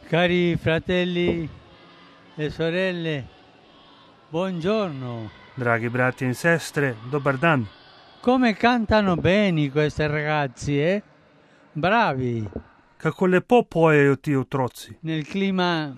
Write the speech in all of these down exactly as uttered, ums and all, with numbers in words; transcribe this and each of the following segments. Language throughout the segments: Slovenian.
Cari fratelli e sorelle, buongiorno. Dragi brati in sestre, dobar dan. Come cantano bene questi ragazzi, eh? Bravi. Kako lepo pojejo ti otroci. Nel clima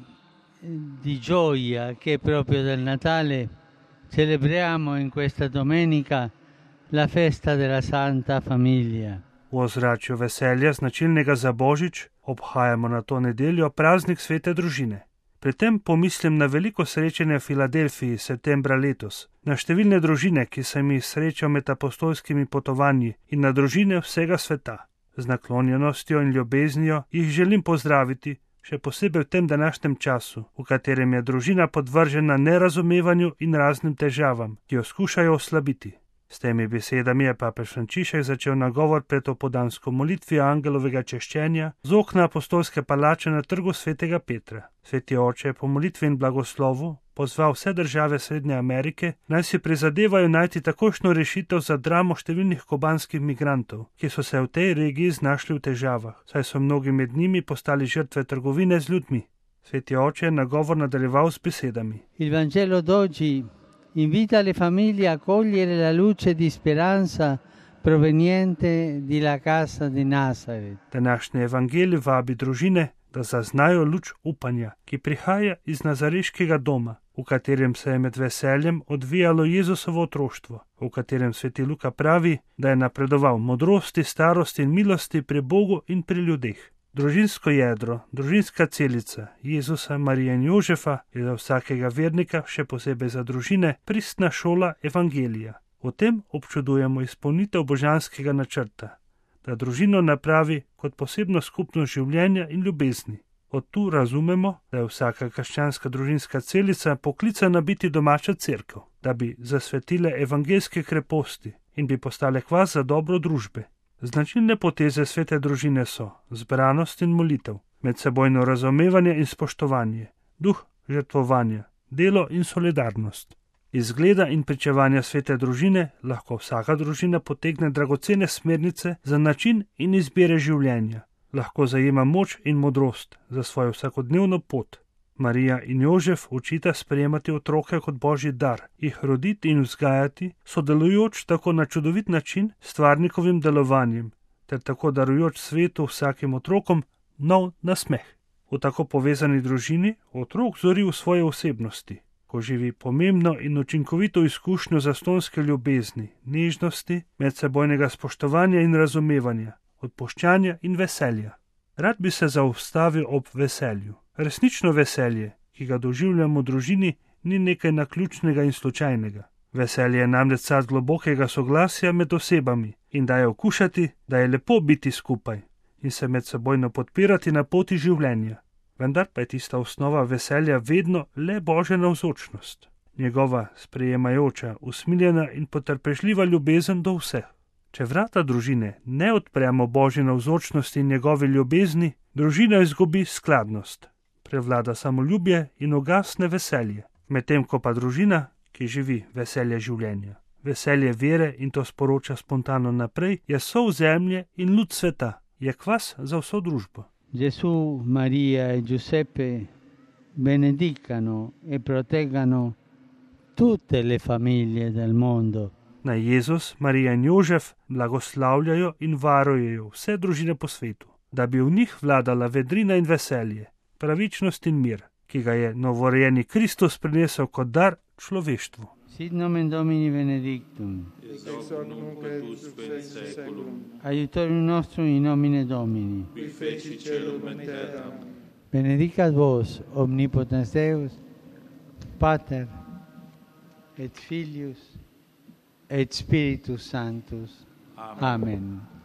di gioia che è proprio del Natale, celebriamo in questa domenica la festa della Santa Famiglia. V ozračju veselja, značilnega za Božič, obhajamo na to nedeljo praznik svete družine. Pri tem pomislim na veliko srečanje v Filadelfiji septembra letos, na številne družine, ki sem jih srečal med apostolskimi potovanji, in na družine vsega sveta. Z naklonjenostjo in ljubeznijo jih želim pozdraviti, še posebej v tem današnjem času, v katerem je družina podvržena nerazumevanju in raznim težavam, ki jo skušajo oslabiti. S temi besedami je papež Frančišek začel nagovor pred opoldansko molitvijo angelovega češčenja z okna apostolske palače na trgu svetega Petra. Sveti oče je po molitvi in blagoslovu pozval vse države Srednje Amerike, naj si prizadevajo najti takošno rešitev za dramo številnih kubanskih migrantov, ki so se v tej regiji znašli v težavah, saj so mnogi med njimi postali žrtve trgovine z ljudmi. Sveti oče je nagovor nadaljeval z besedami. Il Vangelo d'oggi invita le famiglie a cogliere la luce di speranza proveniente dalla casa di Nazaret. Današnji evangelij vabi družine, da zaznajo luč upanja, ki prihaja iz nazareškega doma, v katerem se je med veseljem odvijalo Jezusovo otroštvo, v katerem sveti Luka pravi, da je napredoval modrosti, starosti in milosti pri Bogu in pri ljudeh. Družinsko jedro, družinska celica Jezusa, Marije in Jožefa je za vsakega vernika, še posebej za družine, pristna šola evangelija. V tem občudujemo izpolnitev božanskega načrta, da družino napravi kot posebno skupnost življenja in ljubezni. Od tu razumemo, da je vsaka krščanska družinska celica poklicana biti domača cerkev, da bi zasvetile evangeljske kreposti in bi postale kvas za dobro družbe. Značilne poteze svete družine so zbranost in molitev, medsebojno razumevanje in spoštovanje, duh žrtvovanja, delo in solidarnost. Iz zgleda in pričevanja svete družine lahko vsaka družina potegne dragocene smernice za način in izbire življenja, lahko zajema moč in modrost za svojo vsakodnevno pot. Marija in Jožef učita sprejemati otroke kot božji dar, jih roditi in vzgajati, sodelujoč tako na čudovit način s stvarnikovim delovanjem, ter tako darujoč svetu vsakim otrokom nov nasmeh. V tako povezani družini otrok zori v svoje osebnosti, ko živi pomembno in učinkovito izkušnjo zastonske ljubezni, nežnosti, medsebojnega spoštovanja in razumevanja, odpuščanja in veselja. Rad bi se zaustavil ob veselju. Resnično veselje, ki ga doživljamo v družini, ni nekaj naključnega in slučajnega. Veselje je namreč sad globokega soglasja med osebami in daje okušati, da je lepo biti skupaj in se medsebojno podpirati na poti življenja. Vendar pa je tista osnova veselja vedno le Božja navzočnost, njegova sprejemajoča, usmiljena in potrpežljiva ljubezen do vseh. Če vrata družine ne odpremo Božji navzočnosti in njegovi ljubezni, družina izgubi skladnost. Prevlada samoljubje in ugasne veselje, medtem ko pa družina, ki živi veselje življenja, veselje vere in to sporoča spontano naprej, je sol zemlje in luč sveta, je kvas za vso družbo. Gesù, Maria e Giuseppe benedicano e proteggano tutte le famiglie del mondo. Naj Jezus, Marija in Jožef blagoslavljajo in varujejo vse družine po svetu, da bi v njih vladala vedrina in veselje, pravičnost in mir, ki ga je novorojeni Kristus prinesel kot dar človeštvu. Sit nomen Domini benedictum. Ex hoc nunc et usque in saeculum. Aiutorium nostrum in nomine Domini. Qui feci caelum et terram. Benedicat vos omnipotens Deus, Pater et Filius et Spiritus Sanctus. Amen. Amen.